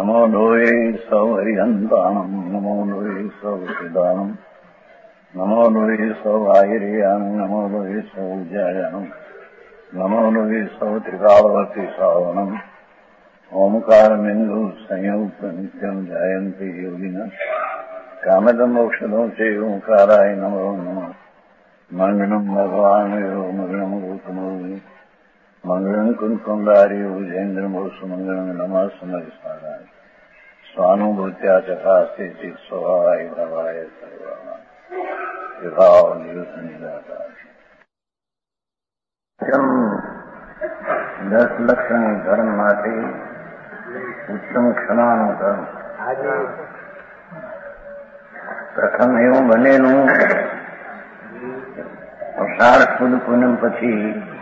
नमो लोये सौहरिहन्ताणम् नमो लोये सौचिदानम् नमो लोये सौभागिर्यानम् नमो लोये सौज्यायानम् नमो लोये सौत्रिकावती सावनम् ओंकारमिन्दु संयुक्त नित्यम् जायन्ति योगिनः कामदम् मोक्षदो च ओंकाराय नमो नमः मङ्गलम् भगवान् यो मङ्गलम् गौतमोऽपि मङ्गलम् कुन्कुण्डारि भुजेन्द्रमोऽस्तु मङ्गलम् नमः समरिसाराय स्वानुभूत्या चकास्ते चित् स्वभावाय भवाय सर्वाणाम् विभाव निरुद्धनिराकार 10 લક્ષણી ધર્મ માટે ઉત્તમ ક્ષમાનો ધર્મ. પ્રથમ એવું બનેલું અષાઢ સુદ પૂનમ પછી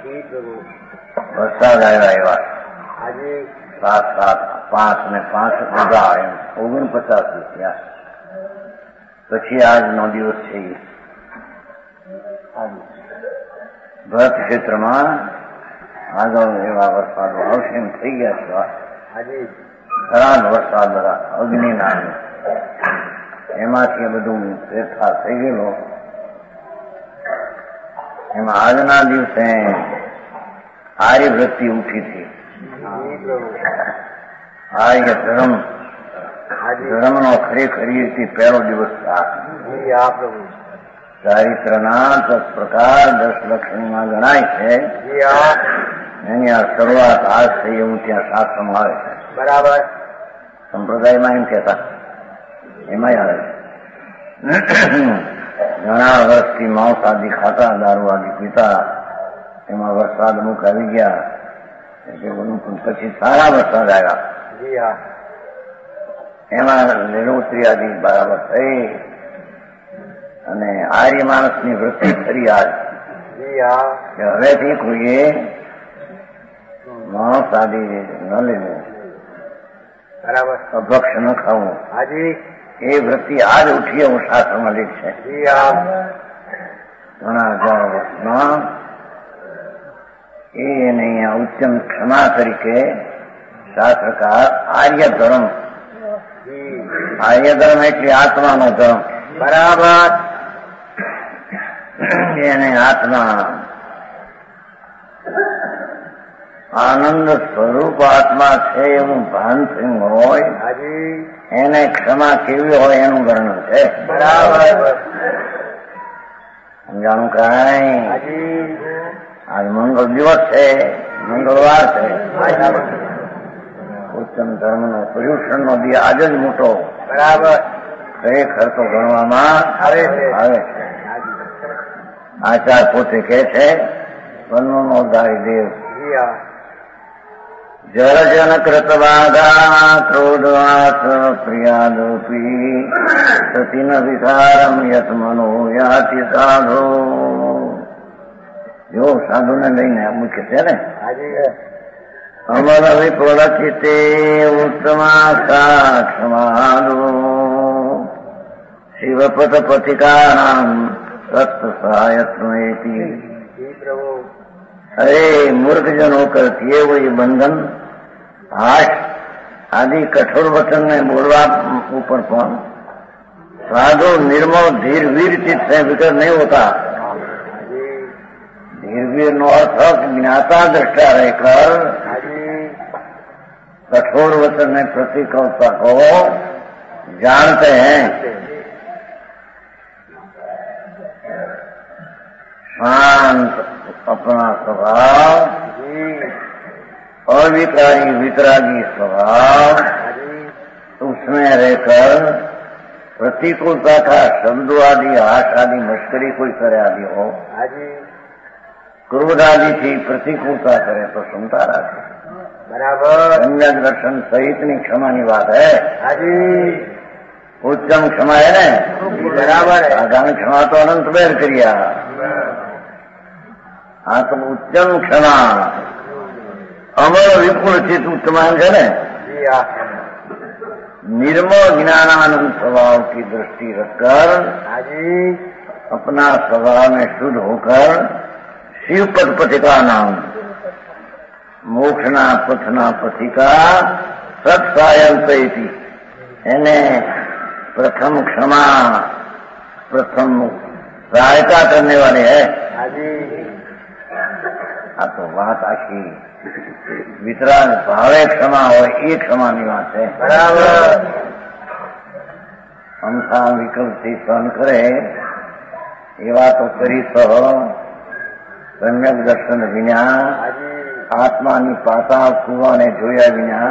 વરસાદ આવ્યા એવા 7, 5 ઉગા એમ 49 થયા. પછી આજનો દિવસ છે ભરત ક્ષેત્રમાં આગળ એવા વરસાદો આવશે એમ થઈ ગયા છે. ખરાબ વરસાદ અગ્નિના એમાંથી બધું ફેરફાર થઈ ગયેલો. એમાં આજના દિવસે આર્યવૃત્તિ ઉઠી હતી. આર્ય ધર્મનો ખરેખર રીતે પહેલો દિવસ ચારિત્રના 10 પ્રકાર 10 લક્ષણમાં ગણાય છે. એની આ શરૂઆત આજ થઈ એવું ત્યાં શાસ્ત્રમાં આવે છે. બરાબર. સંપ્રદાયમાં એમ કહેતા એમાં આવે છે. ઘણા વર્ષથી માંસ આદિ ખાતા, દારૂ આદિ પીતા, એમાં વરસાદ અમુક આવી ગયા. પછી સારા વરસાદ આવ્યા. એમાં લીલોતરી આદિ બરાબર થઈ અને આર્ય માણસની વૃત્તિ ફરી આજ કે હવેથી કોઈએ માંસ આદિ ન લેવું, બરાબર, અભક્ષ ન ખાવું. એ વૃત્તિ આજ ઉઠી એવું શાસ્ત્રમાં લીધ છે. ઘણા હજાર વર્ષમાં એને અહીંયા ઉત્તમ ક્ષમા તરીકે શાસ્ત્રકાર આર્ય ધર્મ એટલે આત્માનો ધર્મ. બરાબર. એને આત્મા આનંદ સ્વરૂપ આત્મા છે એવું ભાન થયું હોય એને ક્ષમા કેવી હોય એનું વર્ણન છે. બરાબર. સમજાણું કાંઈ? આજ મંગળ દિવસ છે, મંગળવાર છે. ઉત્તમ ધર્મનો પર્યુષણનો દી આજ જ મોટો. બરાબર. ખરેખર તો ગણવામાં આવે છે. આચાર પોતે કહે છે વનનો ધારી દેવ જળજન કૃતવાદા ક્રોધવાસ પ્રિયાદોપી સતીન વિસારમ યત મનો યાતિ સાધો. જો સાધુને લઈને મુખ્ય છે ને અમર વિપ્રચિતે ઉત્તમા ક્ષમાદો શિવપદ પથિકાનામ સત્ત સહાયત્વેતી. અરે મૂર્ખજનો કરતી એવો એ બંધન હાશ આદિ કઠોર વચનને બોલવા ઉપર પણ સાધુ નિર્મળ ધીર વીર ચિત્ત से विकर नहीं होता. धीरवीर नो अर्थ ज्ञाता दृष्टा रहकर कठोर वचन में प्रतिकूलता को जानते हैं. शांत अपना स्वभाव, अविकारी वितरागी स्वभाव, उसमें रहकर प्रतिकूलता का शब्दों आदि हाथ आदि मस्करी कोई करे आदि हो, क्रोध आदि थी प्रतिकूलता करे तो सुनता रहे. बराबर. सम्यक दर्शन सहितनी क्षमानी बात है. ઉત્તમ ક્ષમા હે ને? બરાબર. આગામી ક્ષમા તો અનંત બેર કર્યા. આ તો ઉત્તમ ક્ષમા અમર વિપુલ ચિત્ત ઉત્તમાન છે ને. निर्मल ज्ञानानंद स्वभाव की दृष्टि रखकर अपना स्वभाव में शुद्ध होकर शिव पद पथिका नाम मोक्षना पथना पथिका સત્સાયંતયતિ એને प्रथम क्षमा प्रथम सहायता करने वाले है। हाँ तो बात आखी वितराग भावे क्षमा हो ये क्षमा नहीं बात है बराबर। हम सा विकल्प थी सहन करे ये बात करी तो सम्यक दर्शन विना आत्मा पाता कुआ ने जोया विना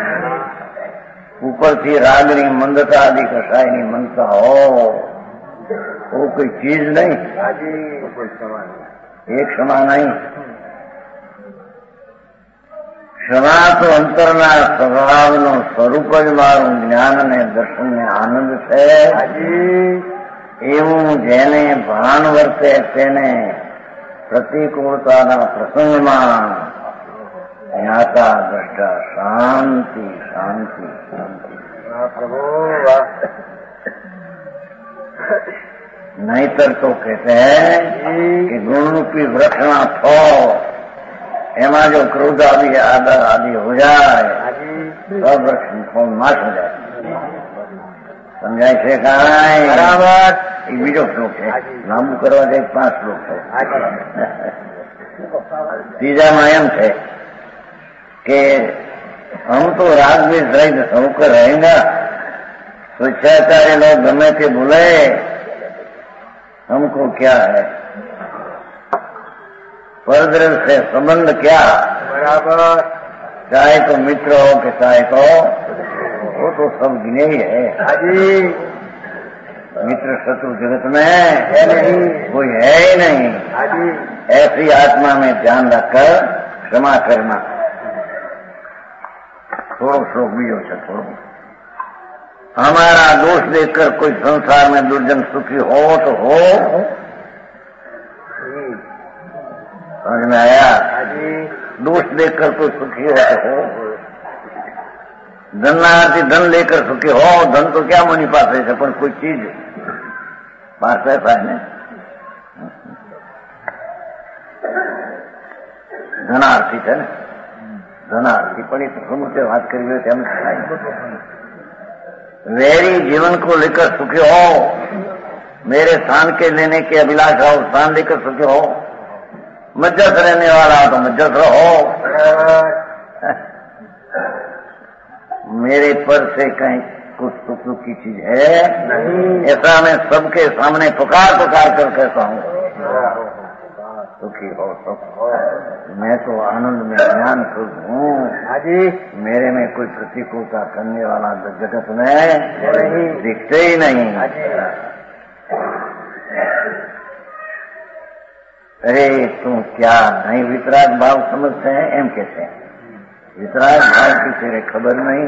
ऊपर थी रागनी मंदता आदि कसायनी मनता हो वो कोई चीज नहीं, एक क्षमा नहीं। क्षमा तो अंतरना स्वभावनो स्वरूप ज मारू ज्ञान ने दर्शन ने आनंद छे। एवं जेने भान वर्ते तेने प्रतिकूलताना प्रसंगमां ज्ञाता दृष्टा शांति शांति शांति। प्रभु नहींतर तो कहते हैं कि गुण रूपी वृक्षना थो एमा जो क्रोध आदि आदर आदि हो जाए सब वृक्ष को नाश हो जाए। समझाय છે કાંઈ બરાબર। એ બીજો શ્લોક છે, લાંબુ કરવા જાય 5 શ્લોક છે। ત્રીજામાં એમ છે कि हम तो राग भी रहित होकर रहेंगे, स्वेच्छाचार्य लोग गमे के बोले हमको क्या है, परद्रव्य से संबंध क्या बराबर। चाहे तो मित्र हो कि चाहे तो वो तो सब गिने ही है। मित्र शत्रु जगत में है नहीं, कोई है ही नहीं। ऐसी आत्मा में ध्यान रखकर क्षमा करना। थोड़ो श्लोक बीजो है थोड़ो। हमारा दोष देखकर कोई संसार में दुर्जन सुखी हो तो हो, समझ में आया? दोष देखकर कोई सुखी हो तो हो। धनार्थी धन लेकर सुखी हो, धन तो क्या मनी पास है पर कोई चीज पास है पाने धनार्थी है ना, धनार्थी पड़ी तो समुद्र बात करिए तेम वेरी जीवन को लेकर सुखी हो, मेरे स्थान के लेने की अभिलाषा हो, स्थान लेकर सुखी हो। मज्जस रहने वाला हो तो मज्जस रहो, मेरे पर से कहीं कुछ सुख की चीज है नहीं। ऐसा मैं सबके सामने पुकार पुकार कर कहता हूँ सुखी हो सुख हो। मैं तो आनंद में ज्ञान स्वरूप हूँ, मेरे में कोई प्रतिकूलता करने वाला जगत में दिखते ही नहीं। अरे तुम क्या नहीं वितराग भाव समझते हैं? एम कहते हैं वितराग भाव की तेरे खबर नहीं,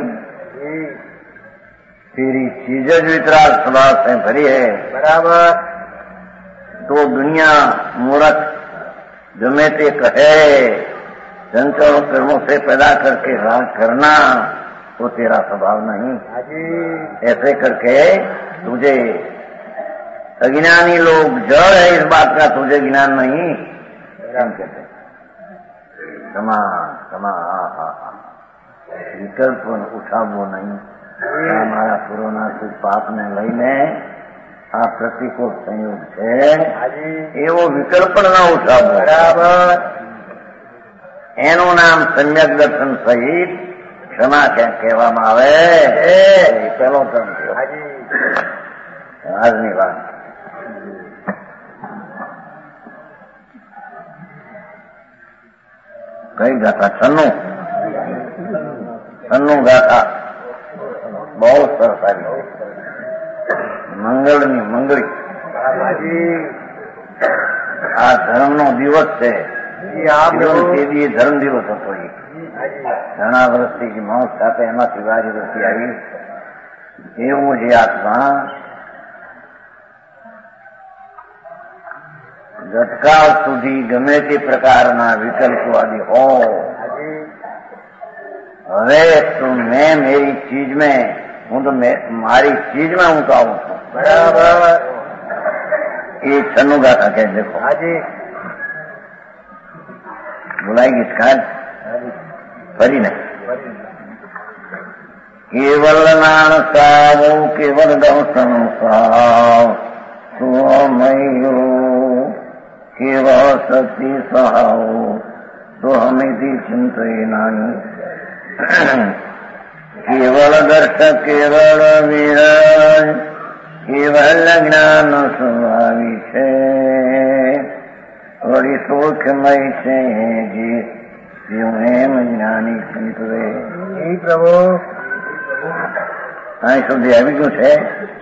तेरी चीजें वितराग स्वभाव से भरी है बराबर। तो दुनिया मूर्ख जमे ते कहे चंचल कर्मों से पैदा करके राग करना वो तेरा स्वभाव नहीं। ऐसे करके तुझे अज्ञानी लोग जड़ है इस बात का, तुझे ज्ञान नहीं। कहते क्षमा क्षमा विकल्प उठावो नहीं। हमारा पुराना कुछ पाप ने लईने आ प्रतिकूल संयोग है एवो विकल्प न उठावो बराबर। एनु नाम सम्यक दर्शन सहित क्षमा कहेवामां आवे। पहलो क्रम थयो आजनी बात। कई गाथा छन्नु गाथा बहुत सरस आई। मंगलनी मंगली आ धर्म नो दिवस है, धर्म दिवस હતો। ઘણા વર્ષથી માણસ સાથે એમાંથી વારી વસ્તી આવી। એવું જે આત્મા ગતકાળ સુધી ગમે તે પ્રકારના વિકલ્પો આદि हो, હવે તો मैं मेरी चीज में हूँ तो मारी चीज में हूँ तो आऊँ बराबर। ये छन्नू गाथा कह देखो बुलाएगी खाद फरी नहीं કેવલ નાણ સાવો કેવલ દર્શન સાવ સુમયો કેવ સતી સહાવો તો હમેથી ચિંતય નાની કેવળ દર્શ કેવળ વિરજ કેવલ જ્ઞાન સ્વામી છે વળી સુખમય છે જીવ એમ જ્ઞાની ચિંતવે પ્રભુ અહીં સુધી આવી ગયું છે.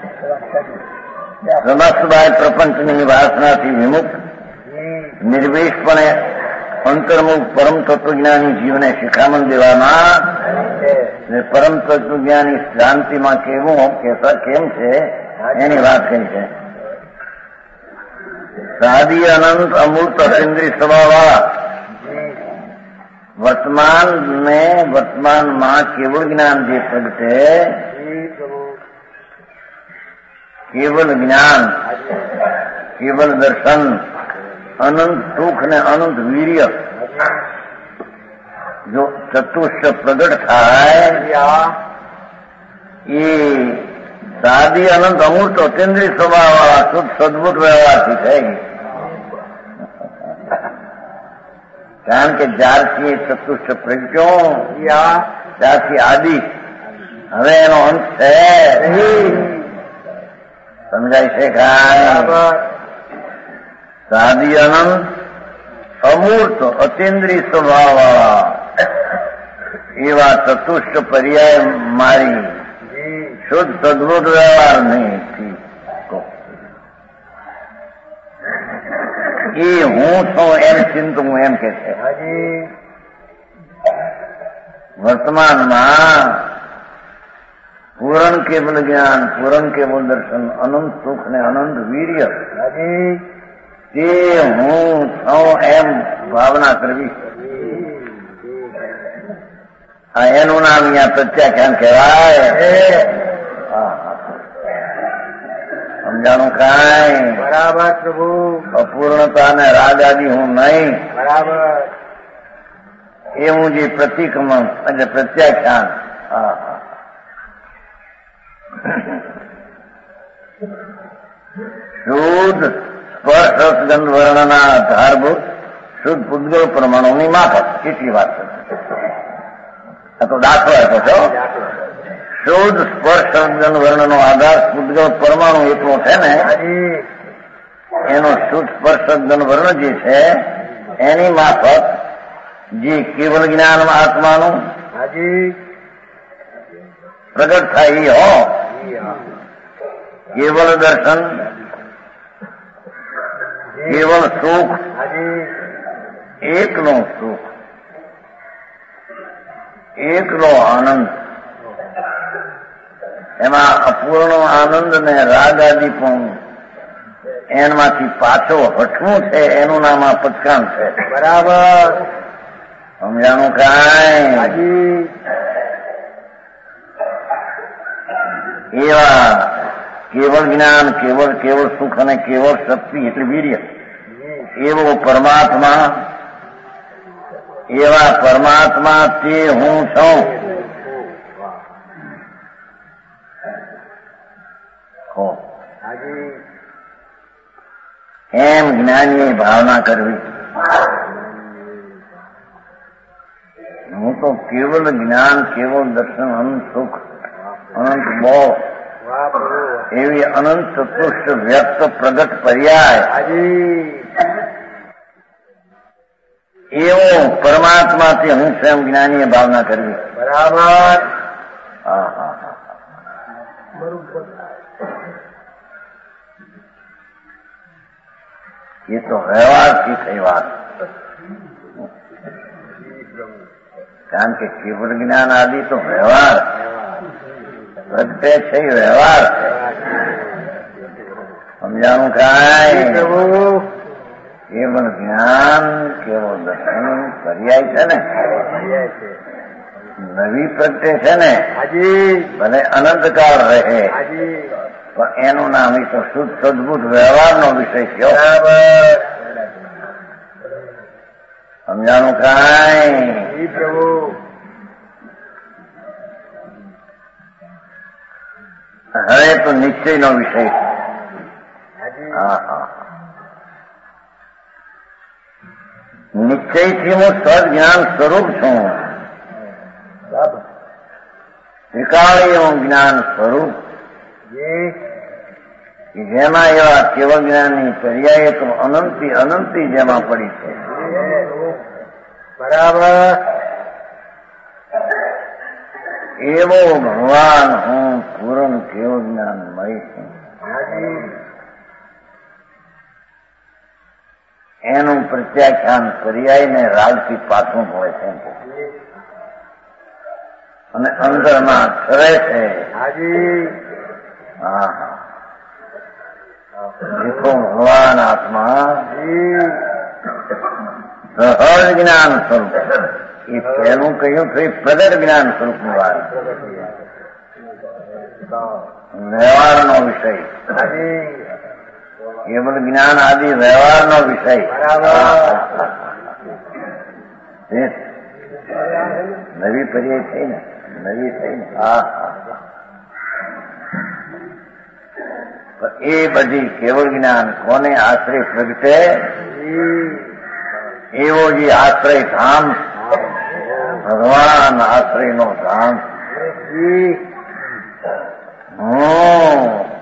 સમસ્તભાઈ પ્રપંચની વાસનાથી વિમુક્ત નિર્વેશપણે અંતર્મુખ પરમ તત્વજ્ઞાની જીવને શિખામણ દેવામાં પરમ તત્વજ્ઞાની શાંતિમાં કેવું કેમ છે એની વાત કરી છે. સાદી અનંત અમૂર્ત અતિન્દ્રિય સ્વભાવવાળા વર્તમાનમાં કેવળ જ્ઞાન જે પ્રગટે કેવલ જ્ઞાન કેવલ દર્શન અનંત સુખ ને અનંત વીર્ય જો ચતુષ્ટ પ્રગટ થાય એ સાદી અનંત અમૂર્ત અતિન્દ્રિય સ્વભાવ વાળા શુદ્ધ સદભૂત વ્યવહારથી થાય. કારણ કે જ્યારથી એ ચતુષ્ટ પ્રજ્ઞો ત્યારથી આદિ હવે એનો અંત છે. સમજાય છે કાંઈ? સાદી અનંત અમૂર્ત અતિન્દ્રિય સ્વભાવવાળા એવા ચતુષ્ટ પર્યાય મારી શુદ્ધ સદભૂત વ્યવહાર નહીં એ હું છું એમ ચિંતું એમ કે છે. વર્તમાનમાં પૂરણ કેવલ જ્ઞાન પૂરણ કેવલ દર્શન અનંત સુખ ને અનંત વીર્ય તે હું છું એમ ભાવના કરવી. આ એનું નામ અહીંયા પ્રત્યાખ્યાન કહેવાય. સમજાણું કાંઈ? બરાબર પ્રભુ. અપૂર્ણતા ને રાગ આદિ હું નહીં. બરાબર. એ હું જે પ્રતિક્રમણ એટલે પ્રત્યાખ્યાન. શુદ્ધ સ્પર્શ રસગંધ વર્ણના આધારભૂત શુદ્ધ પૂતગલ પરમાણુની માફક કેટલી વાત છે. આ તો દાખલો આપ્યો છો. શુદ્ધ સ્પર્શ રસગંધ વર્ણનો આધાર પૂતગલ પરમાણુ એટલો છે ને એનો શુદ્ધ સ્પર્શ રસગંધ વર્ણ જે છે એની માફક જે કેવલ જ્ઞાન આત્માનું પ્રગટ થાય એ હો કેવલ દર્શન કેવલ સુખ એકનો સુખ એકનો આનંદ એમાં અપૂર્ણ આનંદ ને રાગ આદિ પણ એમાંથી પાછો હટવું છે એનું નામ આ પચકાણ છે. બરાબર. સમજાણું કાંઈ? એવા કેવળ જ્ઞાન કેવળ સુખ અને કેવળ શક્તિ એટલે વીર્ય એવો પરમાત્મા એવા પરમાત્મા તે હું છું એમ જ્ઞાનની ભાવના કરવી. હું તો કેવલ જ્ઞાન કેવલ દર્શન અનંત સુખ અનંત મોહ એવી અનંત ચતુષ્ટ વ્યક્ત પ્રગટ પર્યાય એવો પરમાત્માથી હું સ્વયં જ્ઞાનીય ભાવના કરવી. બરાબર. એ તો વ્યવહારથી થઈ વાત. કારણ કે કેવળ જ્ઞાન આદિ તો વ્યવહાર પ્રગટે છે વ્યવહાર. સમજાણું કાંઈ? કેવળ જ્ઞાન કેવળ દર્શન પર્યાય છે ને નવી પ્રગટે છે ને ભલે અનંતકાળ રહે પણ એનું નામ એ તો શુદ્ધ સદભૂત વ્યવહારનો વિષય છે. સમજાણું કાંઈ? હવે તો નિશ્ચયનો વિષય છે. નિશ્ચયથી હું સજ્ઞાન સ્વરૂપ છું. ત્રિકાળી હું જ્ઞાન સ્વરૂપ, જેમાં એવા કેવળ જ્ઞાનની પર્યાય તો અનંતી જેમાં પડી છે. બરાબર. એવો ભગવાન હું પૂર્ણ કેવળ જ્ઞાન મળી છું. એનું પ્રત્યાખ્યાન પર્યાયને રાગથી પાછું હોય છે અને અંદરમાં કરે છે. હા હા, દેખો ભગવાન આત્મા સહજ જ્ઞાન સ્વરૂપ. એ પહેલું કહ્યું તો એ પ્રગટ જ્ઞાન સ્વરૂપની વાત. વ્યવહારનો વિષય, કેવળ જ્ઞાન આદિ વ્યવહારનો વિષય. નવી પર્યાય થઈ ને, નવી થઈ ને. એ બધી કેવળ જ્ઞાન કોને આશ્રય પ્રગટે? એવો જે આશ્રય ધામ, ભગવાન આશ્રયનો ધામ. હું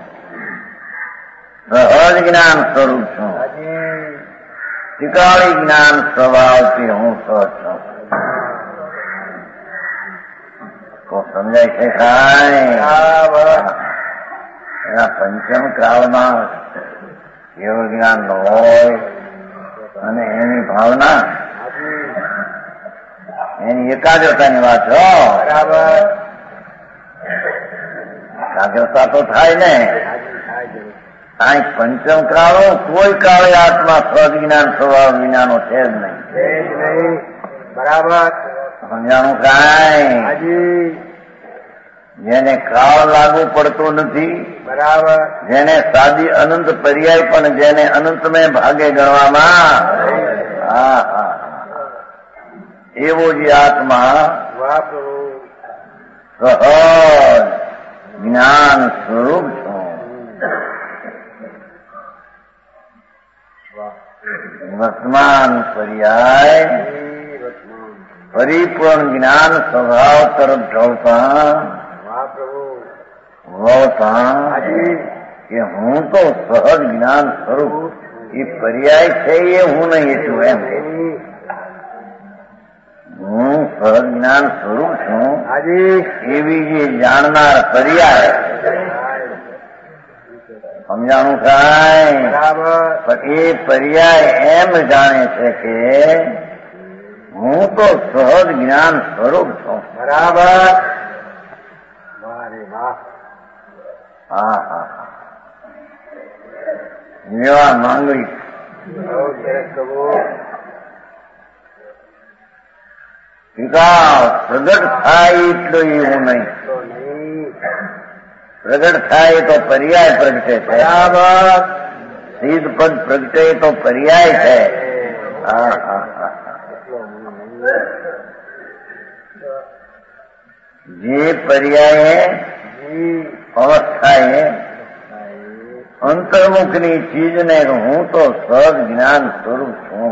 સહજ જ્ઞાન સ્વરૂપ છું. ત્રિકાળી જ્ઞાન સ્વભાવથી હું સહજ છું. તો સમજાય છે કાંઈ? એના પંચમ કાળમાં કેવળ જ્ઞાન ન હોય અને એની ભાવના, એની એકાગ્રતાની વાત હો. એકાગ્રતા તો થાય ને. આ પંચમ કાળો કોઈ કાળે આત્મા સહજ જ્ઞાન સ્વભાવ વિનાનો છે જ નહીં. બરાબર. સમજાણું કાંઈ? જેને કાળ લાગુ પડતો નથી, બરાબર, જેને સાદી અનંત પર્યાય પણ જેને અનંતમય ભાગે ગણવામાં, એવો જે આત્મા સહજ જ્ઞાન સ્વરૂપ છું. વર્તમાન પર્યાય પરિપૂર્ણ જ્ઞાન સ્વભાવ તરફ ઢળતા કે હું તો સહજ જ્ઞાન સ્વરૂપ. એ પર્યાય છે એ હું નહીં એટલું એમ કે હું સહજ જ્ઞાન સ્વરૂપ છું. એવી જે જાણનાર પર્યાય, સમજાણું કાંઈ? પણ એ પર્યાય એમ જાણે છે કે હું તો સહજ જ્ઞાન સ્વરૂપ છું. બરાબર. જેવા માંગણી પ્રગટ થાય એટલો એવું નહીં. પ્રગટ થાય તો પર્યાય પ્રગટે છે. સિદ્ધ પદ પ્રગટે તો પર્યાય છે. જે પર્યાય અવસ્થાએ અંતર્મુખની ચીજને હું તો સહજ જ્ઞાન સ્વરૂપ છું.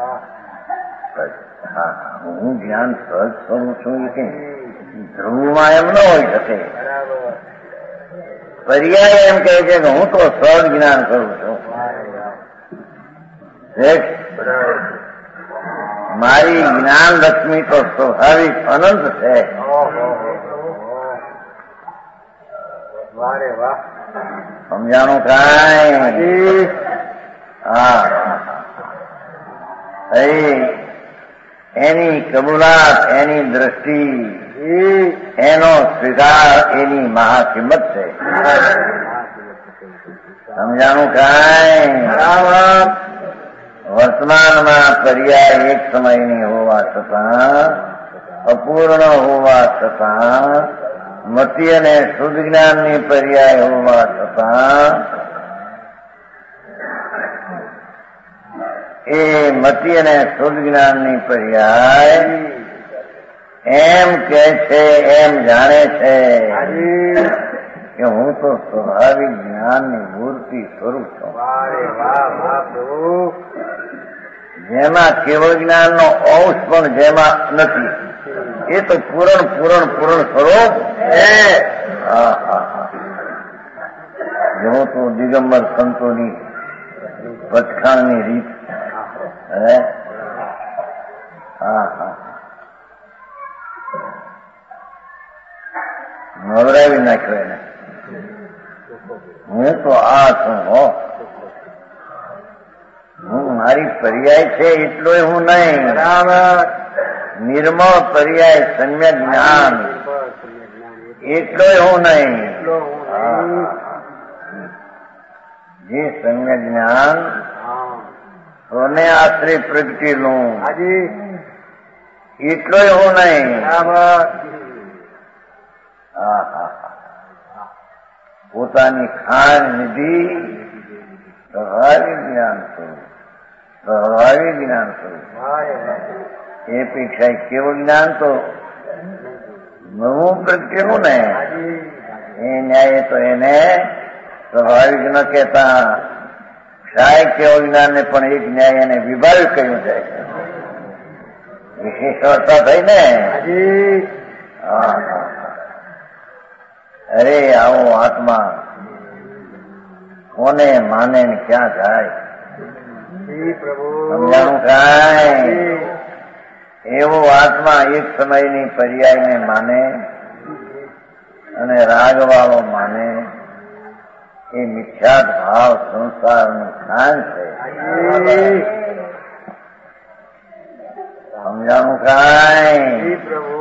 હું જ્ઞાન સહજ સ્વરૂપ છું એ કે ધ્રુવમાં એમ ન હોઈ શકે. પર્યાય એમ કહે છે કે હું તો સહજ જ્ઞાન સ્વરૂપ છું. મારી જ્ઞાન લક્ષ્મી તો સ્વાભાવિક અનંત છે. સમજાણું કાંઈ? એની કબૂલાત, એની દ્રષ્ટિ, એનો સ્વીકાર, એની મહાકિંમત છે. સમજાણું કાંઈ? વર્તમાનમાં પર્યાય એક સમયની હોવા છતાં, અપૂર્ણ હોવા છતાં, મતિ અને શુદ્ધ જ્ઞાનની પર્યાય હોવા છતાં એ મતિ અને શુદ્ધ જ્ઞાનની પર્યાય એમ કે છે, એમ જાણે છે કે હું તો સ્વાભાવિક જ્ઞાનની મૂર્તિ સ્વરૂપ છું. જેમાં કેવળ જ્ઞાનનો અંશ પણ જેમાં નથી, એ તો પૂરણ પૂરણ પૂરણ સ્વરૂપ છે. જેવો તો દિગંબર સંતોની વચખાણની રીત હે. નવરાવી નાખ્યો એને. હું તો આ છું હો, હું મારી પર્યાય છે એટલો હું નહીં. નિર્મળ પર્યાય સમ્યક જ્ઞાન એટલો હું નહીં. જે સમ્યક જ્ઞાન સોને આશરે પ્રગટેલું એટલો હું નહીં. પોતાની ખાણ નિધિ સ્વાભાવિક જ્ઞાન સ્વરૂપ, સ્વાભાવિક જ્ઞાન સ્વરૂપ. એ પેક્ષા કેવું જ્ઞાન તો નવું પ્રગટેલું ને, એ ન્યાય તો એને સ્વાભાવિક ન કહેતા શાય કેવું જ્ઞાન ને પણ એક ન્યાય એને વિભાવ્યું કહ્યું છે. વિશેષતા થઈ ને. અરે આવો આત્મા કોને માને ને ક્યાં જાય સમજાણું કાંઈ. એવો આત્મા એક સમયની પર્યાયને માને અને રાગવાળો માને એ મિથ્યાત ભાવ સંસારનું જ્ઞાન છે. સમજાણું કાંઈ.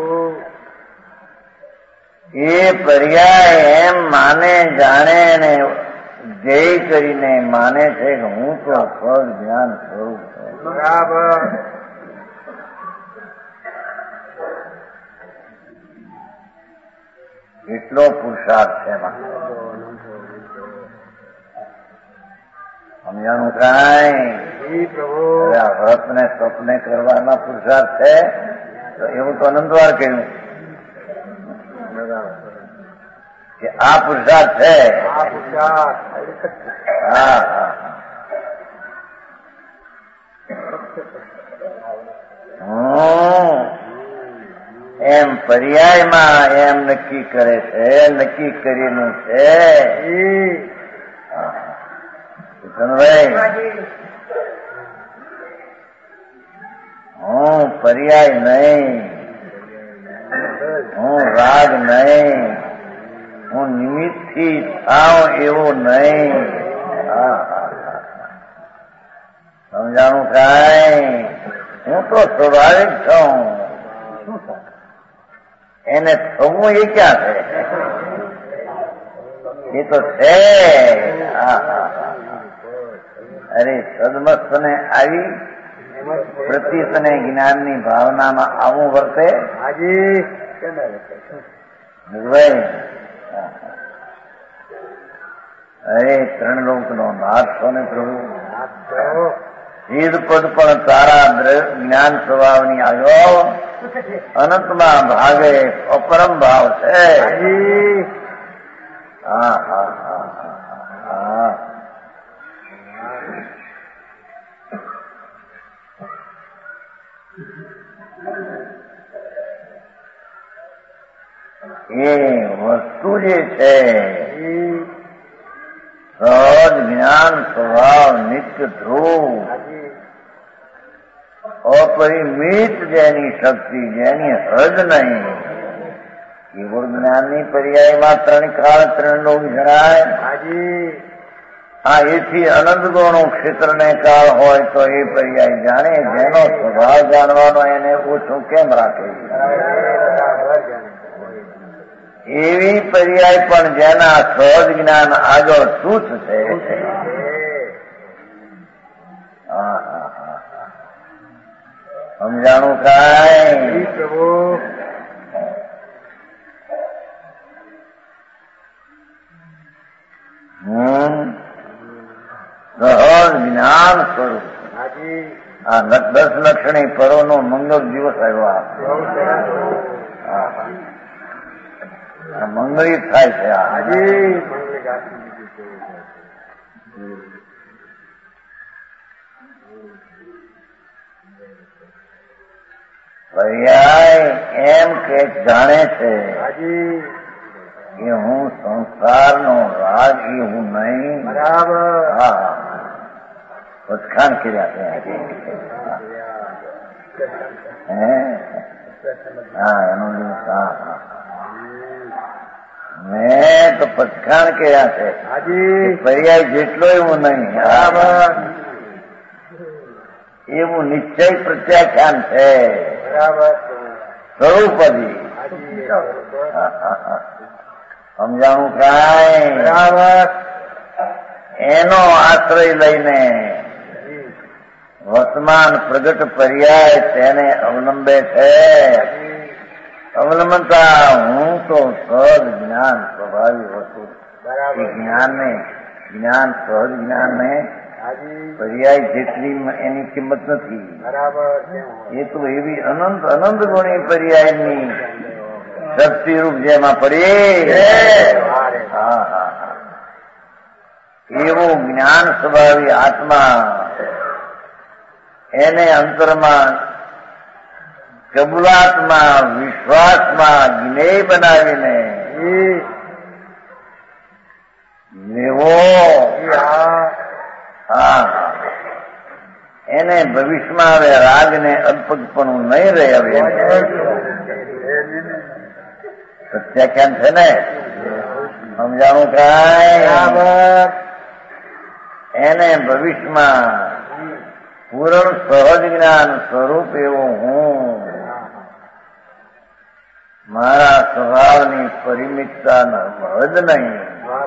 એ પર્યાય એમ માને જાણે ને ધ્યેય કરીને માને છે કે હું તો પદ જ્ઞાન સ્વરૂપ છું. બરાબર. એટલો પુરુષાર્થ છે એમાં. સમજાણું કાંઈ. વ્રત ને સ્વપ્ને કરવાના પુરુષાર્થ છે તો એવું તો અનંતવાર કહ્યું કે આ પુરુષાર્થ છે. એમ પર્યાયમાં એમ નક્કી કરે છે, નક્કી કરીને છે. હું પર્યાય નહીં, હું રાગ નહીં, હું નિમિત્તથી થાવ એવો નહીં. સમજાણું કાંઈ. હું તો સ્વાભાવિક છું. એને થવું એ ક્યાં છે? એ તો છે. અરે સદમસ્તને આવી પ્રતિસને જ્ઞાનની ભાવનામાં આવું વર્તે. અરે ત્રણ લોકનો નાથ છો ને પ્રભુ. ચીદ પદ પણ તારા જ્ઞાન સ્વભાવની આવ્યો અનંતમાં ભાગે અપરમ ભાવ છે. એ વસ્તુ જે છે સહજ જ્ઞાન સ્વભાવ નિત્ય ધ્રુવ અપરિમિત જેની શક્તિ, જેની હદ નહીં. કેવળ જ્ઞાનની પર્યાયમાં ત્રણ કાળ ત્રણ લોક જણાય. એથી અનંત ગણો ક્ષેત્ર ને કાળ હોય તો એ પર્યાય જાણે. જેનો સ્વભાવ જાણવાનો એને ઓછું કેમ રાખે? એવી પર્યાય પણ જેના સહજ જ્ઞાન આગળ તુચ્છ છે. સમજાણું કાંઈ. સહજ જ્ઞાન સ્વરૂપ. આ 10 લક્ષણી પરોનો મંગળ દિવસ આવ્યો. મંગળી થાય છે હાજી પર્યાય એમ કે જાણે છે હાજી કે હું સંસારનો રાગ એ હું નહીં. બરાબર હા વખાણ કર્યા છે. હા એનો દિવસ હા મેં તો પછાણ કર્યા છે હાજી પર્યાય જેટલો એવું નહીં. બરાબર એવું નિશ્ચય પ્રત્યાખ્યાન છે બરાબર સ્વરૂપથી. હાજી સમજાણું કાંઈ? બરાબર એનો આશ્રય લઈને વર્તમાન પ્રગટ પર્યાય તેને અવલંબે છે. અવલંબતા હું તો સહજ જ્ઞાન સ્વભાવી વસ્તુ બરાબર એ જ્ઞાન સહજ જ્ઞાનને હાજી પર્યાય જેટલી એની કિંમત નથી. બરાબર એ તો એવી અનંત અનંત ગુણી પર્યાયની શક્તિરૂપ જેમાં પડી. હા હા હા એવું જ્ઞાન સ્વભાવી આત્મા એને અંતરમાં કબૂલાતમાં વિશ્વાસમાં જ્ઞેય બનાવીને લેવો. હા એને ભવિષ્યમાં હવે રાગને અલ્પકપણું નહીં રહે. હવે પ્રત્યાખ્યાન છે ને સમજાણું કાંઈ? એને ભવિષ્યમાં પૂર્ણ સહજ જ્ઞાન સ્વરૂપ એવું હું મારા સ્વભાવની પરિમિતતા હદ નહીં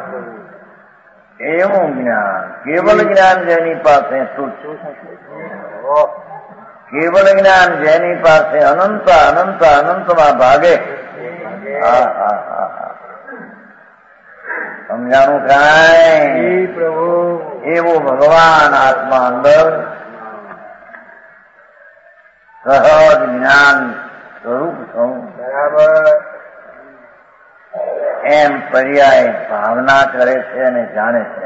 એવું જ્ઞાન કેવલ જ્ઞાન જેની પાસે તુચ્છ કેવલ જ્ઞાન જેની પાસે અનંત અનંત અનંતમાં ભાગે. હા હા હા હા સમજાણું કાંઈ? પ્રભુ એવું ભગવાન આત્મા અંદર સહજ જ્ઞાન સ્વરૂપ છું બરાબર એમ પર્યાય ભાવના કરે છે અને જાણે છે.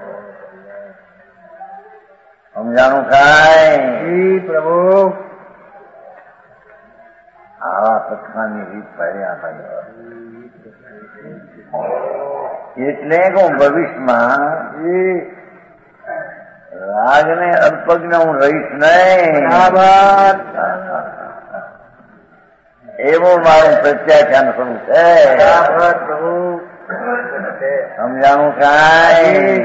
સમજાણું કાંઈ? પ્રભુ આવા પથાની રીત પડ્યા ભાઈ. એટલે હું ભવિષ્યમાં રાગને અલ્પજ્ઞ હું રહીશ નહીં. બરાબર એવું મારું પ્રત્યાખ્યાન સ્વરૂપ છે. બરાબર પ્રભુ સમજાણું કાંઈ?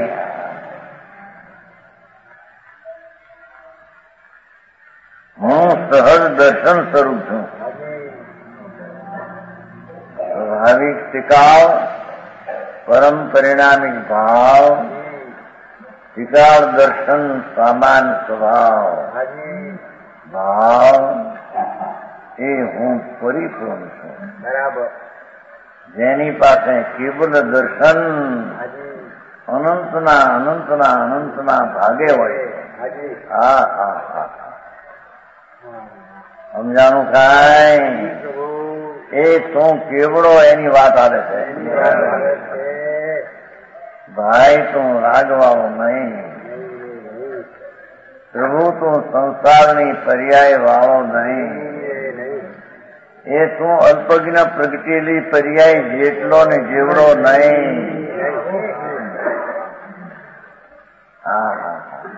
હું સહજ દર્શન સ્વરૂપ છું. સ્વાભાવિક ટિકાવ પરમ પરિણામિક ભાવ ટિકાવ દર્શન સામાન સ્વભાવ ભાવ એ હું પરિપૂર્ણ છું. બરાબર જેની પાસે કેવલ દર્શન અનંતના અનંતના અનંતના ભાગે હોય. હા હા હા સમજાણું કાંઈ? એ તું કેવડો એની વાત આવે છે. ભાઈ તું રાગવાળો નહીં. પ્રભુ તું સંસારની પર્યાય વાળો નહીં. એ તું અલ્પજ્ઞ પ્રગટેલી પર્યાય જેટલો ને જેવડો નહીં. હા હા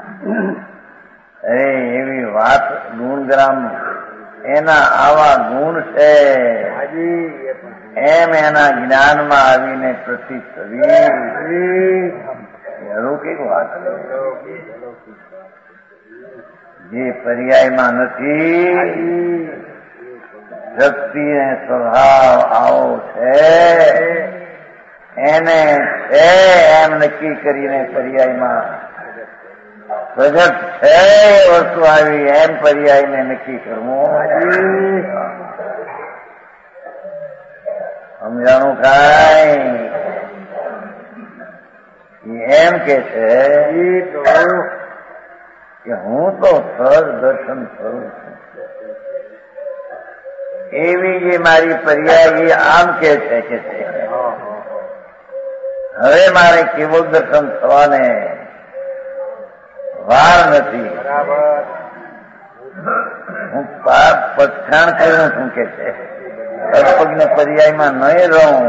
અરે એવી વાત ગુણગ્રામ એના આવા ગુણ છે એમ એના જ્ઞાનમાં આવીને પ્રતીત થવી અલૌકિક વાત જે પર્યાયમાં નથી. શક્તિ ને સ્વભાવ આવો છે એને છે એમ નક્કી કરીને પર્યાયમાં પ્રગટ છે વસ્તુ આવી એમ પર્યાયને નક્કી કરવું. સમજાણું કાંઈ? એમ કે છે કે હું તો સહજ દર્શન કરું છું. એવી જે મારી પર્યાય આમ કે છે કે હવે મારે કેવું દર્શન થવાને વાર નથી. બરાબર. હું પાપ પછાણ કર્યું છું કે છે અલ્પજ્ઞ પર્યાયમાં નહીં રહું.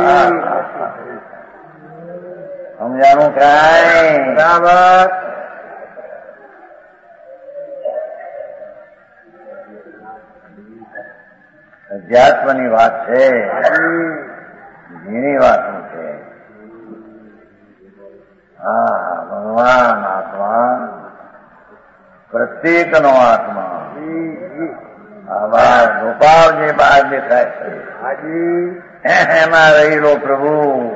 સમજાણું કાંઈ? બરાબર. અધ્યાત્મની વાત છે, ઝીણી વાતો છે. હા, ભગવાન આત્મા, પ્રત્યેકનો આત્મા. આવા ગોપાલ જે બહાર દેખાય છે એમાં રહેલો પ્રભુ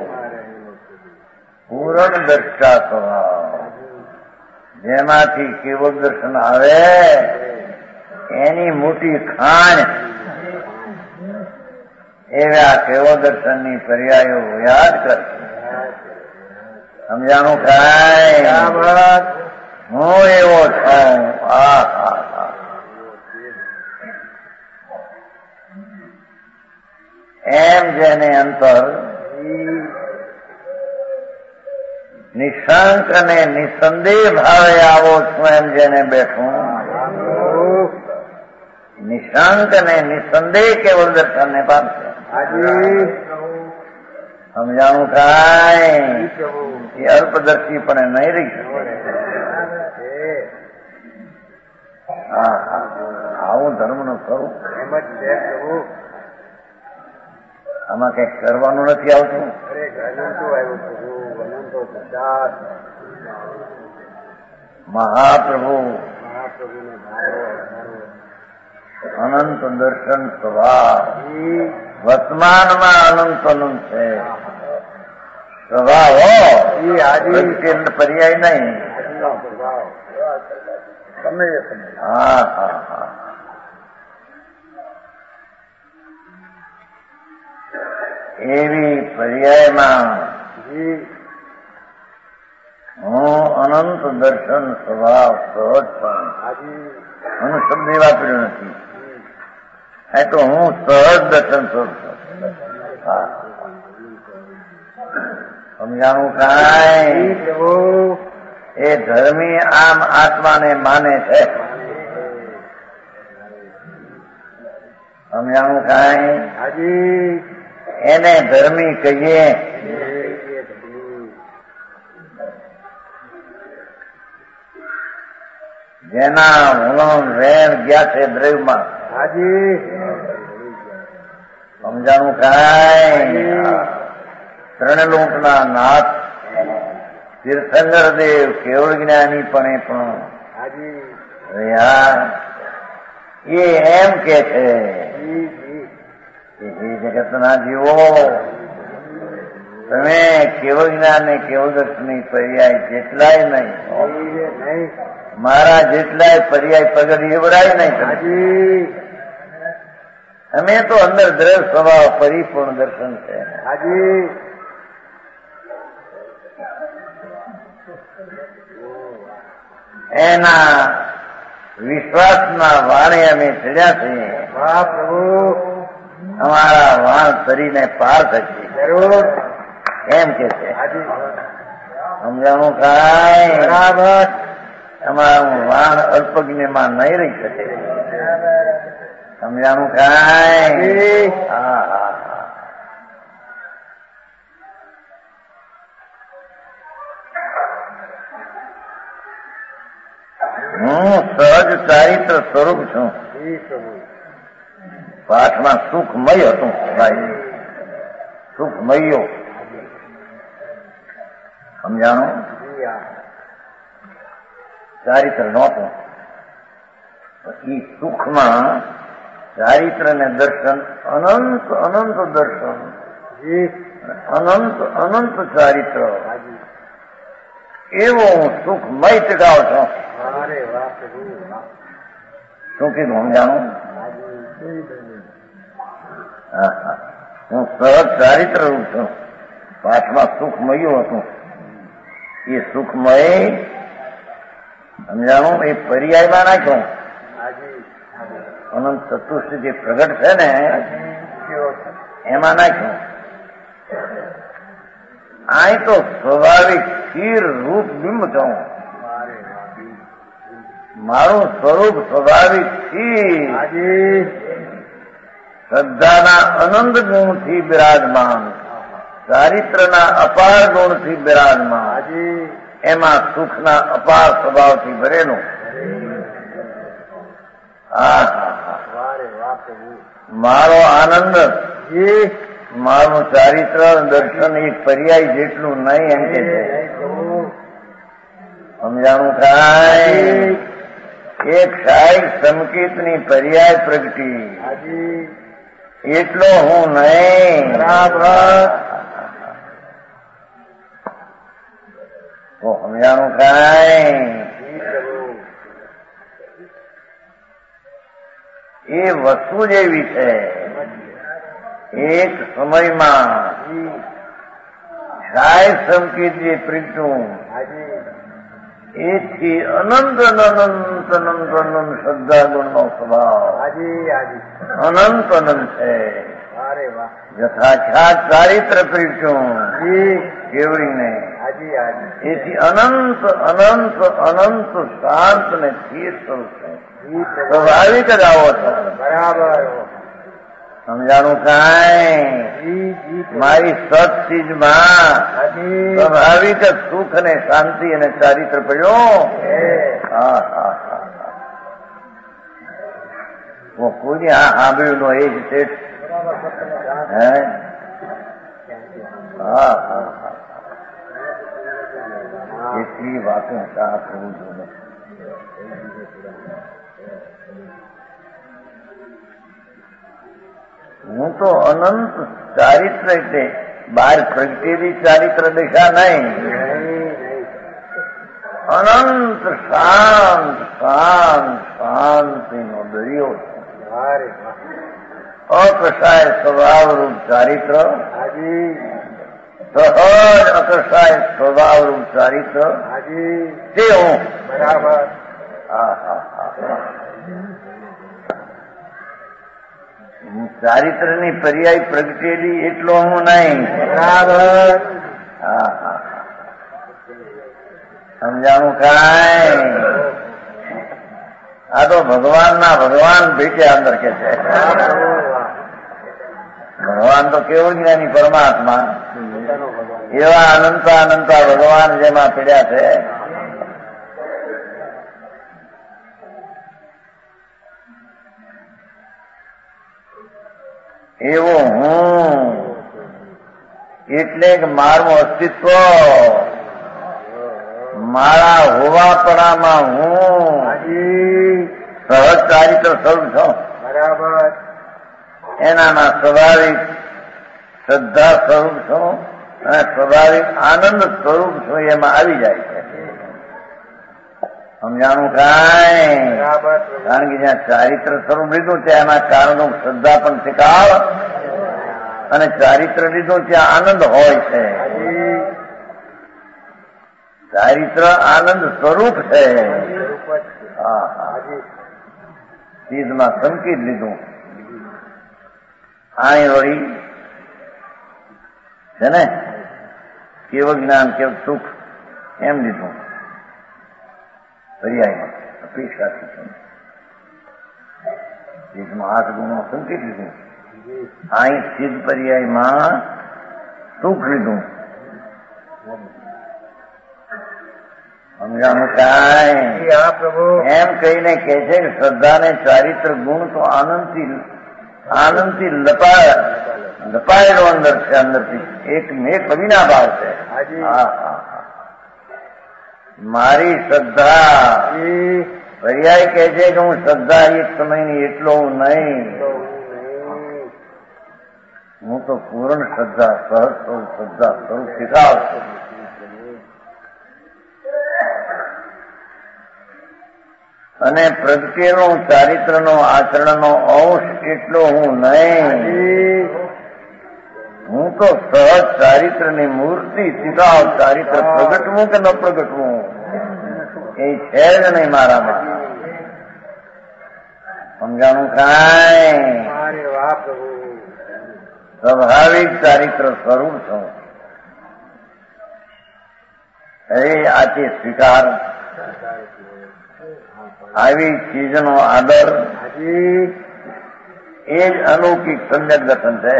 પૂરણ દ્રષ્ટા સ્વભાવ, જેમાંથી કેવળ દર્શન આવે એની મોટી ખાણ એવા કેવળ દર્શનની પર્યાયો યાદ કરશે. સમજાણું કાંઈ? હું એવો છું. એમ જેને અંતર નિશંક અને નિસંદેહ ભાવે આવો છું, એમ જેને બેઠું નિશંક અને નિસંદેહ કેવળ દર્શનને પામશે. સમજાણું કાંઈ? એ અલ્પદર્શી પણ નહીં રહી શકે. આવું ધર્મ નું કરું આમાં કઈક કરવાનું નથી આવતું. મહાપ્રભુ અનંત દર્શન સ્વભાવ, વર્તમાનમાં અનંત અનંત છે સ્વભાવ. પર્યાય નહીં. હા હા હા. એવી પર્યાયમાં હું અનંત દર્શન સ્વભાવ સહજ પણ હું શબ્દ વાપર્યો નથી. એ તો હું સહજ દર્શન સ્વરૂપ છું. સમજાણું કાંઈ? એ ધર્મી આમ આત્માને માને છે. સમજાણું કાંઈ? એને ધર્મી કહીએ. જેના વલણ વેણ ગયા છે દ્રવ્યમાં. સમજાણું કાંઈ? ત્રણલોકના નાથ તીર્થંકર દેવ કેવળ જ્ઞાની પણ એ એમ કે છે કે જગતના જીવો, તમે કેવળ જ્ઞાન ને કેવળ દર્શનની પર્યાય જેટલાય નહીં, મારા જેટલાય પર્યાય પગડ એવડાય નહીં. અમે તો અંદર દ્રવ્ય સ્વભાવ પરિપૂર્ણ દર્શન છે. એના વિશ્વાસના વાણે અમે ચડ્યા છીએ. અમારા વાણ તરીને પાર થશે જરૂર, એમ કે છે. સમજાણું કાંઈ? બરાબર. અમારું વાણ અલ્પજ્ઞમાં નહીં રહી શકે. સમજાણું કાંઈ? હા હા. હું સહજ ચારિત્ર સ્વરૂપ છું. પાઠમાં સુખમય હતું ભાઈ, સુખમયો. સમજાણું? ચારિત્ર નહોતું. એ સુખમાં ચારિત્ર ને દર્શન અનંત અનંત દર્શન, અનંત અનંત ચારિત્ર, એવો હું સુખમય ટકાવ છું. શું કીધું? સમજાણું? હું સહજ ચારિત્ર રૂપ છું. પાઠમાં સુખમયું હતું. એ સુખમય સમજાણું? એ પર્યાયમાં નાખ્યું. અનંત ચતુષ્ટ જે પ્રગટ છે ને એમાં નાખ્યું. આય તો સ્વાભાવિક સ્થિર રૂપ બિંબ છું. મારું સ્વરૂપ સ્વાભાવિક સ્થિર શ્રદ્ધાના અનંત ગુણથી બિરાજમાન, ચારિત્રના અપાર ગુણથી બિરાજમાન, એમાં સુખના અપાર સ્વભાવથી ભરેલું. મારો આનંદ, મારું ચારિત્ર દર્શન એક પર્યાય જેટલું નહીં એમ કે છે. સમજાણું થાય? એક સાહેબ સંકેતની પર્યાય પ્રગટી, એટલો હું નહીં. બરાબર. તો સમજાણું થાય? એ વસ્તુ જેવી છે. એક સમયમાં સાહેબ સંકેત જે પ્રગટ્યું એથી અનંત અનંત અનંત અનંત શ્રદ્ધા ગુણનો સ્વભાવ અનંત અનંત છે. યથાખ્યાત ચારિત્ર પ્રગટ્યું કેવડીને એથી અનંત અનંત અનંત શાંત ને સ્થિર સ્વરૂપ છે. સ્વાભાવિક જ આવો છો. બરાબર. સમજાણું કાંઈ? મારી સત્ચીજમાં સ્વાભાવિક જ સુખ અને શાંતિ અને ચારિત્ર પડ્યો. કોઈને આ સાંભળ્યું નો એ જ શેઠ. એટલી વાતો ચા કરવું જોઈએ. હું તો અનંત ચારિત્ર એટલે બહાર પ્રગટેલી ચારિત્ર દિશા નહીં, અનંત શાંત શાંત શાંતિનો દરિયો છે. અકસાય સ્વભાવરૂપ ચારિત્ર, સહજ અકસાય સ્વભાવરૂપ ચારિત્ર તે હું. બરાબર. ચારિત્રની પર્યાય પ્રગટેલી એટલો હું નહીં. બરાબર. સમજાણું કાંઈ? આ તો ભગવાનના ભગવાન ભેટ્યા અંદર કે છે. ભગવાન તો કેવું જ્ઞાની પરમાત્મા, એવા અનંતા અનંતા ભગવાન જેમાં પીડ્યા છે. એવો હું એટલે કે મારું અસ્તિત્વ મારા હોવાપણામાં હું સહજ ચારિત્ર સ્વરૂપ છું. બરાબર. એનામાં સ્વાભાવિક શ્રદ્ધા સ્વરૂપ છું અને સ્વાભાવિક આનંદ સ્વરૂપ છું એમાં આવી જાય છે. સમજાણું કાંઈ? કારણ કે જ્યાં ચારિત્ર સ્વરૂપ લીધું ત્યાં એના કારણો શ્રદ્ધા પણ શીખાવ અને ચારિત્ર લીધું ત્યાં આનંદ હોય છે. ચારિત્ર આનંદ સ્વરૂપ છે. ચીજમાં સંકેત લીધું. આય વળી છે ને કેવું જ્ઞાન કેવું સુખ એમ લીધું. પર્યાયમાં અપેક્ષાથી છે. ચીજમાં 8 ગુણો સંકેત લીધું. અહીં ચીજ પર્યાયમાં સુખ લીધું. સમજાણું કાંઈ? એમ કહીને કે છે કે શ્રદ્ધા ને ચારિત્ર ગુણ તો આનંદથી લપાયેલો અંદર છે. અંદરથી એક મેઘ અવિનાભાવ છે. મારી શ્રદ્ધા પર્યાય કહે છે કે હું શ્રદ્ધા એક સમયની એટલો હું નહીં, હું તો પૂર્ણ શ્રદ્ધા સહજ સ્વરૂપ શ્રદ્ધા સ્વરૂપ શીખાવ છું. અને પ્રગટેલો ચારિત્રનો આચરણનો અંશ એટલો હું નહીં, હું તો સહજ ચારિત્રની મૂર્તિ શીખાવ. ચારિત્ર પ્રગટવું કે ન પ્રગટવું એ છે જ નહીં મારામાં. સમજાણું કાંઈ? સ્વાભાવિક ચારિત્ર સ્વરૂપ છું. અરે આથી સ્વીકાર, આવી ચીજનો આદર, એ જ અલૌકિક સમ્યક દર્શન છે.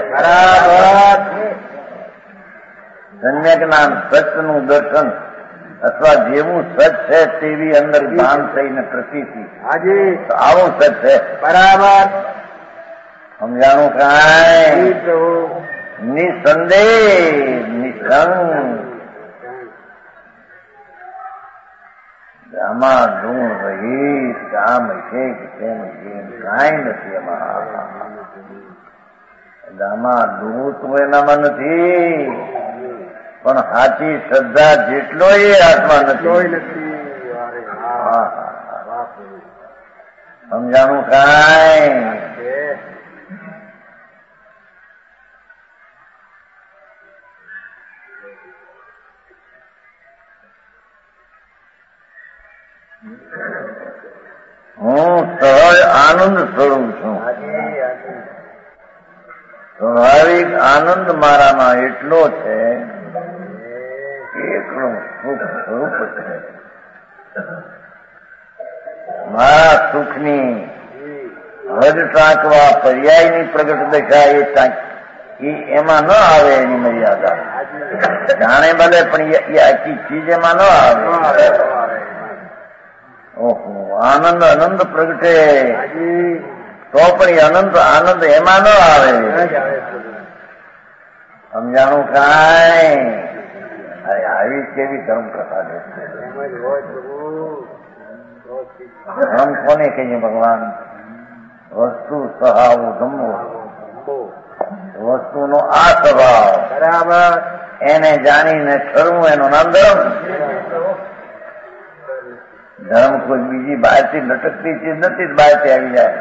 સમ્યકના સચનું દર્શન અથવા જેવું સચ છે તેવી અંદર ભાન થઈને પ્રતીતિ, આવું સચ છે. બરાબર સમજાણું કાંઈ? નિસંદેહ નિસંગ, આમાં ગુણ રહીત આમ છે કે તેમ કાંઈ નથી. આમાં દૂત એનામાં નથી, પણ સાચી શ્રદ્ધા જેટલો એ આત્મા નથી. સમજાણું કાંઈ? હું સહજ આનંદ સ્વરૂપ છું. સ્વાભાવિક આનંદ મારામાં એટલો છે, એકલું સુખ સ્વરૂપ છે. મારા સુખની હદ ટાંકવા પર્યાયની પ્રગટ દશા એ એમાં ન આવે. એની મર્યાદા જાણે ભલે, પણ એ આખી ચીજ એમાં ન આવે. ઓહો, આનંદ અનંત પ્રગટે તો પણ એ અનંત આનંદ એમાં ન આવે. સમજાણું કાંઈ? અરે આવી કેવી ધર્મ કથા છે. ધર્મ કોને કહીએ ભગવાન? વસ્તુ સહાવો ધમવો, વસ્તુનો આ સ્વભાવ બરાબર એને જાણીને ઠરવું, એનું નામ ધર્મ. ધર્મ કોઈ બીજી બહારથી લટકતી ચીજ નથી, બહારથી આવી જાય.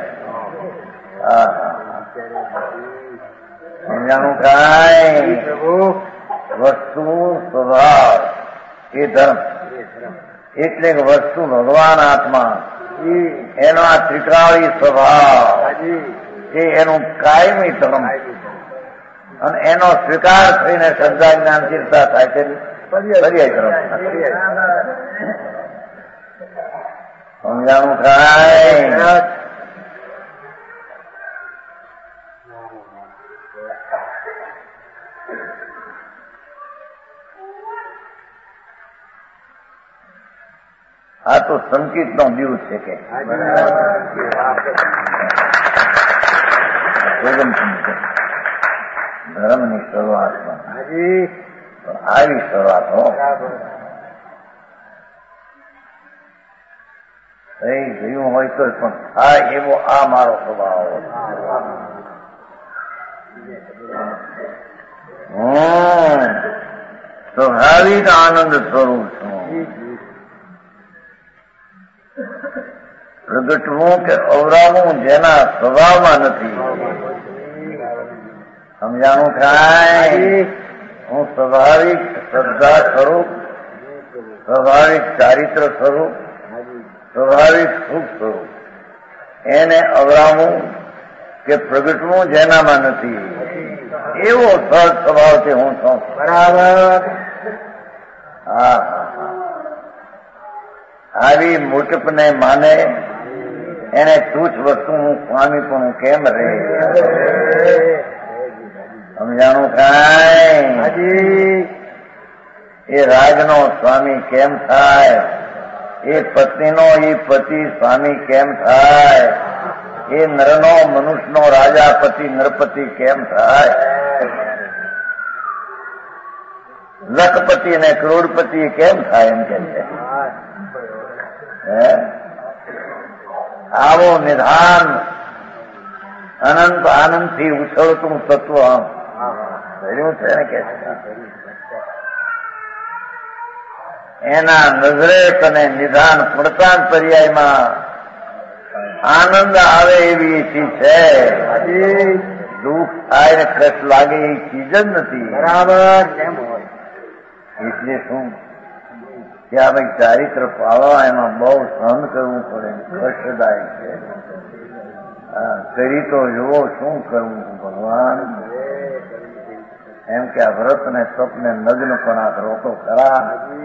સમજાણું કાંઈ? વસ્તુ સ્વભાવ એ ધર્મ, એટલે કે વસ્તુ ભગવાન આત્મા, એનો આ ત્રિકાળી સ્વભાવ એ એનું કાયમી ધર્મ, અને એનો સ્વીકાર થઈને શ્રદ્ધા જ્ઞાન ચિંતા થાય છે પર્યાય ધર્મ. સમજાણું કાંઈ? આ તો સંકિતનો દિવસ છે કે ધર્મની શરૂઆતમાં આવી શરૂઆત હો થઈ ગયું હોય તો પણ થાય એવો આ મારો સ્વભાવ. હું સ્વાભાવિક આનંદ સ્વરૂપ છું. પ્રગટવું કે અવરાવું જેના સ્વભાવમાં નથી. સમજાણું કાંઈ? હું સ્વાભાવિક શ્રદ્ધા સ્વરૂપ, સ્વાભાવિક ચારિત્ર સ્વરૂપ, સ્વાભાવિક સુખ સ્વરૂપ, એને અવરાવું કે પ્રગટવું જેનામાં નથી એવો સહજ સ્વભાવથી હું છું. બરાબર. હા, આવી મોટપને માને એને તુચ્છ વસ્તુ હું સ્વામી પણ કેમ રહે? સમજાણું કાંઈ? એ રાજનો સ્વામી કેમ થાય? એ પત્નીનો એ પતિ સ્વામી કેમ થાય? એ નરનો મનુષ્યનો રાજા પતિ નરપતિ કેમ થાય? લખપતિ અને કરોડપતિ કેમ થાય? એમ કે છે. આવો નિધાન અનંત આનંદથી ઉછળતું તત્વ ધર્યું છે ને કે એના નજરે અને નિધાન પડતા જ પર્યાયમાં આનંદ આવે એવી ચીજ છે. દુઃખ થાય ને કષ્ટ લાગે એ ચીજ જ નથી. બરાબર. કેમ હોય? એટલે શું કે આ ભાઈ ચારિત્ર પાળવા એમાં બહુ સહન કરવું પડે, કષ્ટદાયક છે. કરી તો જુઓ શું કરવું ભગવાન. એમ કે આ વ્રત ને તપ ને નગ્ન પણ આ રોકો ખરા.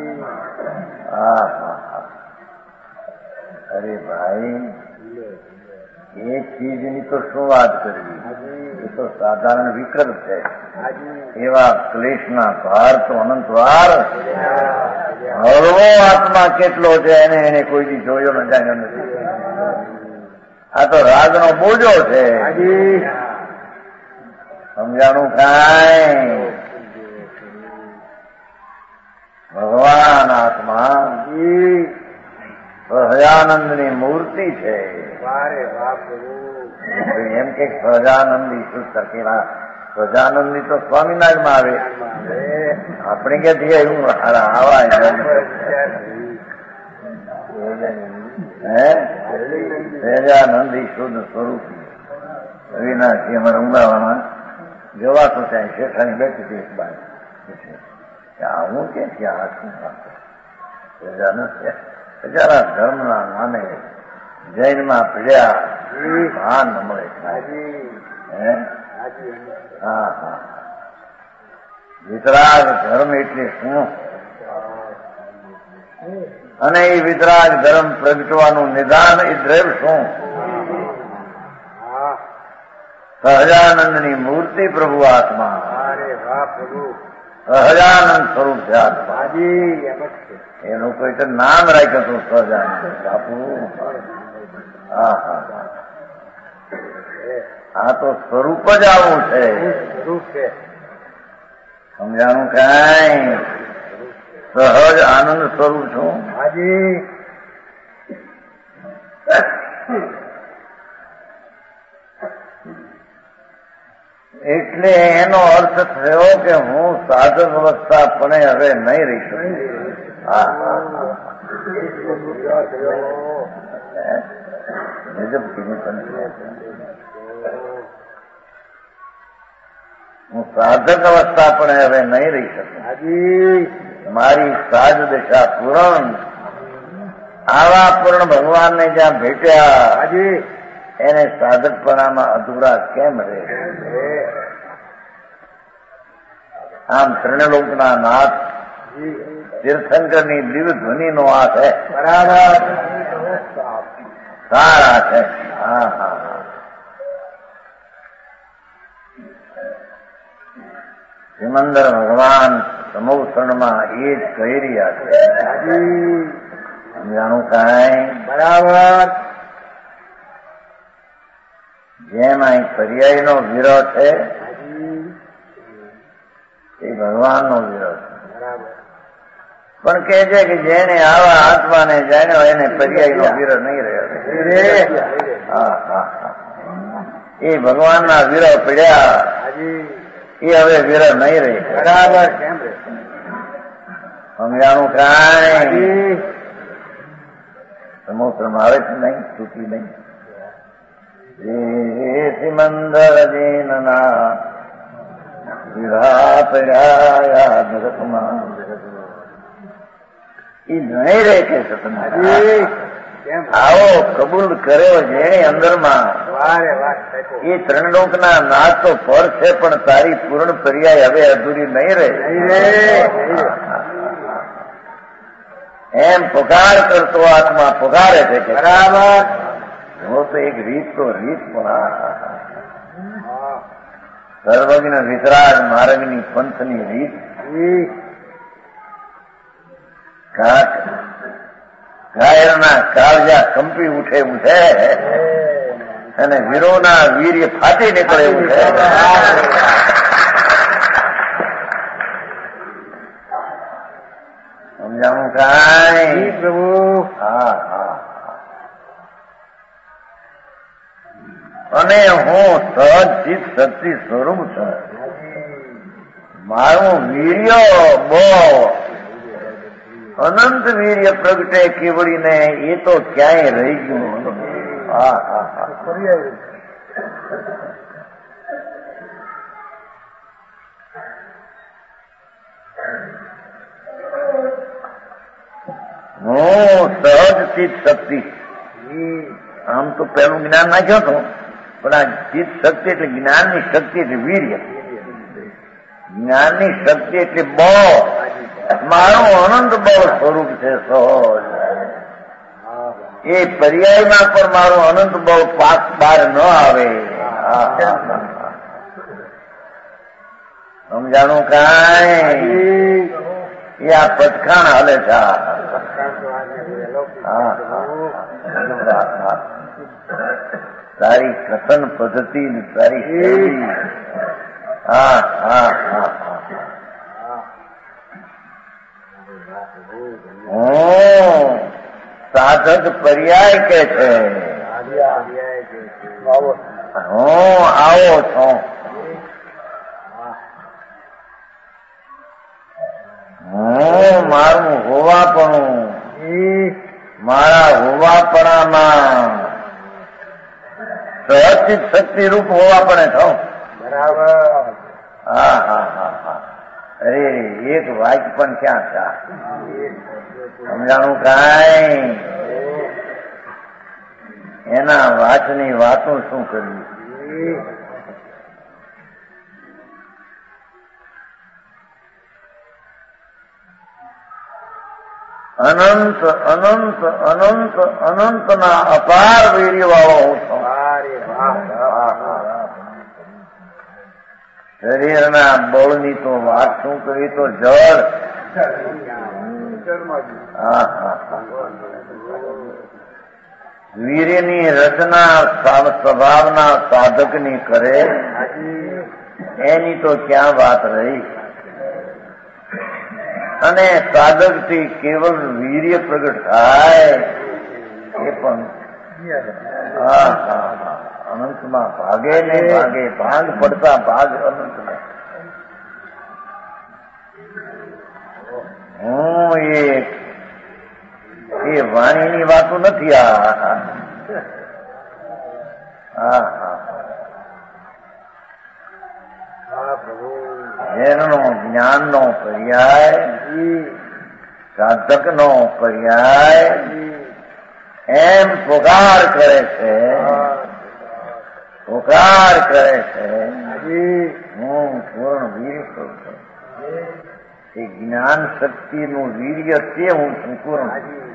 અરે ભાઈ, એ ચીજની તો શું વાત કરવી, એ તો સાધારણ વિકલ્પ છે. એવા ક્લેશના ભાર તો અનંતવાર. હળવો આત્મા કેટલો છે એને કોઈ દી જોયો ન જાણ્યો નથી. આ તો રાગનો બોજો છે. સમજાણું કાંઈ? ભગવાન આત્મા સહજાનંદની મૂર્તિ છે. એમ કે સહજાનંદી શું કેવા? સહજાનંદી તો સ્વામિનારાયણમાં આવે. આપણે ક્યાંથી એવું આવા સહજાનંદી શુદ્ધ સ્વરૂપી અવિનાશી અમારા ઉમરાવામાં જવાતો ત્યાં શેઠાની બેઠી હતી. એક બાદ આવું કે ત્યાં સજાના ધર્મના માને જૈનમાં પીડ્યા ભાન મળે. હા હા, વિતરાગ ધર્મ એટલે શું? અને એ વિતરાગ ધર્મ પ્રગટવાનું નિદાન એ દ્રવ્ય શું? સહજાનંદની મૂર્તિ પ્રભુ આત્મા. સહજાનંદ સ્વરૂપ છે આત્મા. એનું કોઈ તો નામ રાખ્યું હતું સહજાનંદ બાપુ. હા હા, આ તો સ્વરૂપ જ આવું છે. સમજાણું કાંઈ? સહજ આનંદ સ્વરૂપ છું. એટલે એનો અર્થ થયો કે હું સાધક અવસ્થા પણ હવે નહીં રહી શકું. હું સાધક અવસ્થા પણ હવે નહીં રહી શકું. મારી સાજ દશા પૂર્ણ. આવા પૂર્ણ ભગવાનને જ્યાં ભેટ્યા એને સાધકપણામાં અધૂરા કેમ રહે? આમ ત્રણલોકના નાથ તીર્થંકરની દિવ્ય ધ્વનિનો આ છે. બરાબર, સારા છે. હા હા હા, સિમંદર ભગવાન સમોસણમાં એ જ કહી રહ્યા છે. સમજાણું કાંઈ? બરાબર. જેમ અહીં પર્યાયનો વિરોહ છે એ ભગવાનનો વિરોહ છે. પણ કહે છે કે જેને આવા આત્માને જાણ્યો એને પર્યાયનો વિરોહ નહીં રહ્યો. હા હા હા, એ ભગવાનના વિરોહ પડ્યા એ હવે વિરોહ નહીં રહે. બરાબર. કેમ રહે? સમજાણું કાંઈ? સમુદ્રમાં આવે છે નહીં, તૂટી નહીં. સિમંદર જીનના વિધા પડ્યા જગતમાં એ નહીં રહે છે. સતનાજી આવો કબૂલ કર્યો જેને અંદરમાં એ ત્રણલોકના નાથ તો પર છે પણ તારી પૂર્ણ પર્યાય હવે અધૂરી નહીં રહે. એમ પુકાર કરતો આત્મા પુકારે છે કે બરાબર. वो तो एक રીત તો રીત પણ સર્વજ્ઞ વિતરાગ માર્ગની પંથની રીત. ઘાયરના કાળજા કંપી ઉઠે એવું છે અને વીરોના વીર્ય ફાટી નીકળે એવું છે. સમજાણું કાંઈ? પ્રભુ. હા હા, અને હું સહજ ચિત્ત શક્તિ સ્વરૂપ છું. મારું વીર્ય બહુ અનંત વીર્ય પ્રગટે કેવડીને એ તો ક્યાંય રહી ગયું. હા હા હા, હું સહજ ચિત્ત શક્તિ. આમ તો પેલું જ્ઞાન નાખ્યો હતો પણ આ ચિત્ત શક્તિ એટલે જ્ઞાનની શક્તિ એટલે વીર્ય. જ્ઞાનની શક્તિ એટલે બળ, મારું અનંત બળ સ્વરૂપ છે સહજ. એ પર્યાયમાં પણ મારું અનંત બળ પાક બહાર ન આવે. સમજાણું કાંઈ? એ આ પથખાણ હાલે છે. તારી કથન પદ્ધતિ તારી શૈલી. હા હા હા હું સાધક પર્યાય કે છે. હું આવો છું. હું મારું હોવાપણું, મારા હોવાપણામાં સહચિત શક્તિ રૂપ હોવાપણે થઉં. બરાબર. હા હા હા હા. અરે એક વાક્ય પણ ક્યાં થયા? સમજાણું કાંઈ? એના વાતની વાતો શું કરવી? અનંત અનંત અનંત અનંતના અપાર વીર્યવાળો હું છું. શરીરના બળની તો વાત શું કરવી? તો જળ. વીર્યની રચના સ્વભાવના સાધકની કરે એની તો ક્યાં વાત રહી? અને સાધકથી કેવલ વીર્ય પ્રગટ થાય એ પણ અનંતમાં ભાગે ને ભાગે, ભાગ પડતા ભાગ અનંત ને. હું એ વાણીની વાતો નથી. જેનો જ્ઞાનનો પર્યાય, સાધકનો પર્યાય એમ પોકાર કરે છે, પોકાર કરે છે. હું પૂર્ણ વીર છું. એ જ્ઞાન શક્તિનું વીર્ય તે હું સંપૂર્ણ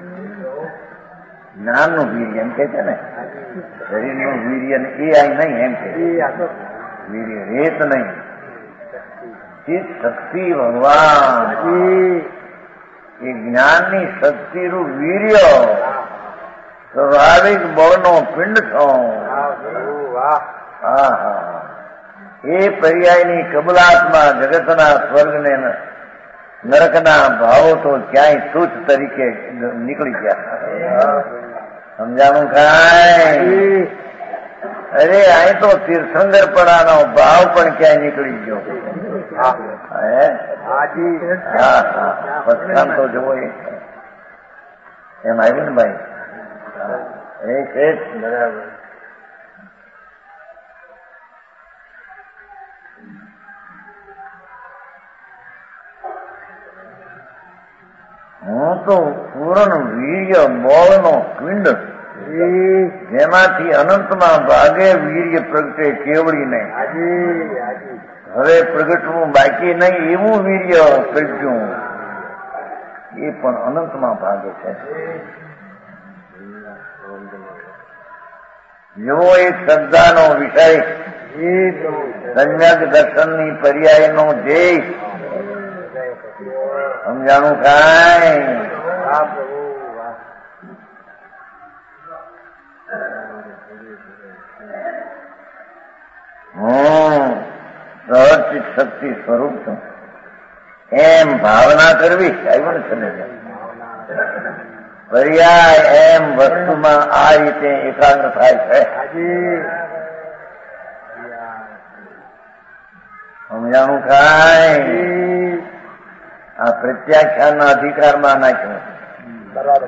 જ્ઞાનનું વીર્ય એમ કે છે ને. શરીરનું વીર્ય એ અહીં નહીં એમ કે વીર્ય રેત નહીં. ચિત્ત શક્તિ ભગવાન એ જ્ઞાનની શક્તિનું વીર્ય સ્વાભાવિક બળનો પિંડ છો. એ પર્યાયની કબલાતમાં જગતના સ્વર્ગને નરકના ભાવો તો ક્યાંય તુચ્છ તરીકે નીકળી ગયા. સમજાણું કાંઈ? અરે અહીં તો તીર્થંકરપણાનો ભાવ પણ ક્યાંય નીકળી ગયો. પથખાન તો જુઓ એમ આવ્યું ને ભાઈ. એ છે બરાબર. હું તો પૂર્ણ વીર્ય બળનો પિંડ, જેમાંથી અનંતમાં ભાગે વીર્ય પ્રગટે કેવડી નહીં. હવે પ્રગટવું બાકી નહીં એવું વીર્ય પ્રગટ્યું એ પણ અનંતમાં ભાગે છે. જેવો એક શ્રદ્ધાનો વિષય, સમ્યક દર્શનની પર્યાયનો ધ્યેય. સમજાણું કાંઈ? હું સહચિત શક્તિ સ્વરૂપ છું એમ ભાવના કરવી. આવ્યું છે ને પર્યાય એમ વસ્તુમાં આ રીતે એકાગ્ર થાય છે. સમજાણું કાંઈ? આ પ્રત્યાખ્યાનના અધિકારમાં નાખ્યું. બરાબર.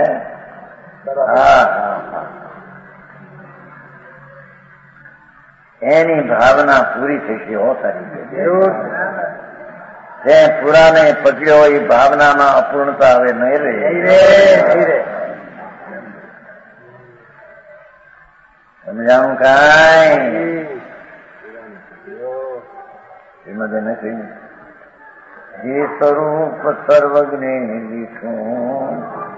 એની ભાવના પૂરી થશે. હો સારી તે પુરાને પકડ્યો એ ભાવનામાં અપૂર્ણતા હવે નહીં રહે. સમજાણું કાંઈ? શ્રીમદ નથી જે સ્વરૂપ સર્વજ્ઞે લીધું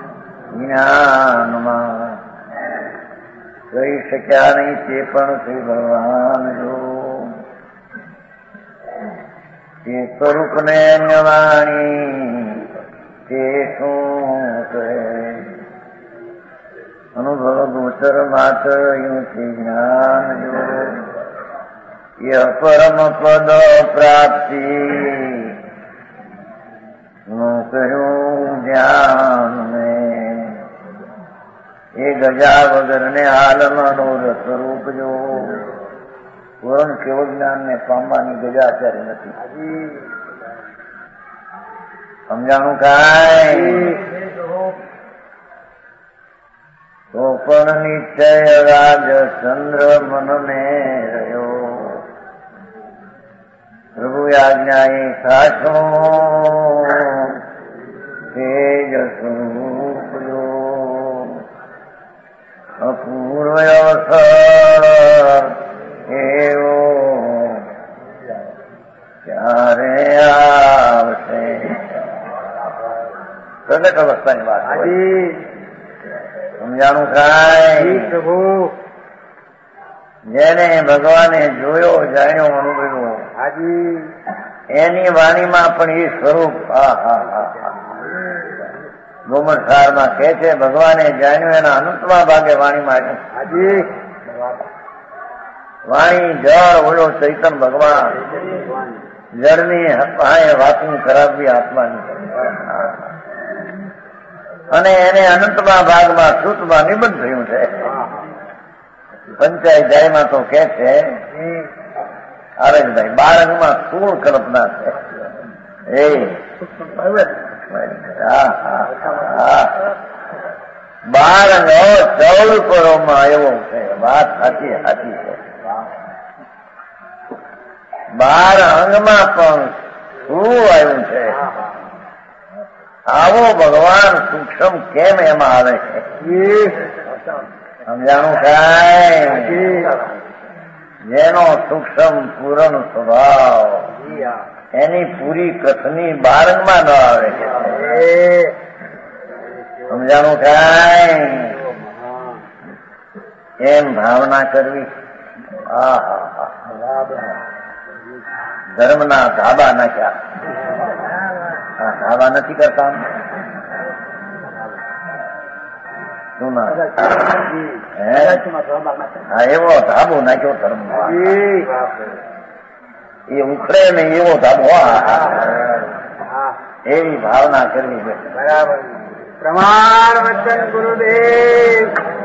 જ્ઞાનમાં કહી શક્યા નહીં તે પણ શ્રી ભગવાન જો તે સ્વરૂપને અન્ય વાણી તે શું કહે અનુભવ ગોચર માત્ર યુથી જ્ઞાન જો ય પરમ પદ પ્રાપ્તિ નું કહ્યું ધ્યાન મેં એ ગજા વગર ને હાલમાં સ્વરૂપ જો પૂરણ કેવળ જ્ઞાન ને પામવાની ગજા અત્યારે નથી સમજાણું કાંઈ તો પણ નિશ્ચય રાજચંદ્ર મનને રહ્યો પ્રભુ આજ્ઞા એ સાચો તેજ સ્વરૂપ જો અપૂર્વ અવસર એવો ક્યારે આવશે પ્રગટ અવસ્થાની વાત સમજાણું કાંઈ પ્રભુ જેને ભગવાને જોયો જાણ્યો અનુભવ્યો હાજી એની વાણીમાં પણ એ સ્વરૂપ ગોમરસારમાં કહે છે ભગવાને જાણ્યું એના અનંતમાં ભાગે વાણીમાં હાજી વાણી જળ ઓલો ચૈતન ભગવાન જળની પાસે વાતું કરાવવી આત્માની અને એને અનંતમાં ભાગમાં સૂતમાં નિબંધ થયું છે પંચાયતમાં તો કે છે આરજભાઈ બાળકમાં સ્થૂળ કલ્પના છે એ બાળક 14 પરોમાં એવો છે વાત સાચી સાચી છે 12 અંગમાં પણ શું આવ્યું છે આવો ભગવાન સૂક્ષ્મ કેમ એમાં આવે છે સમજાણું કાંઈ જેનો સૂક્ષ્મ પૂરણ સ્વભાવ એની પૂરી કથની બારંગમાં ન આવે છે સમજાણું કાંઈ એમ ભાવના કરવી ધર્મના ધાબા નાખ્યા ધાબા નથી કરતા શું ના એવો ધાબો નાખ્યો ધર્મ એ ઉખડે ને એવો ધાબો એવી ભાવના કરવી બરાબર પ્રમાણ વચન ગુરુદેવ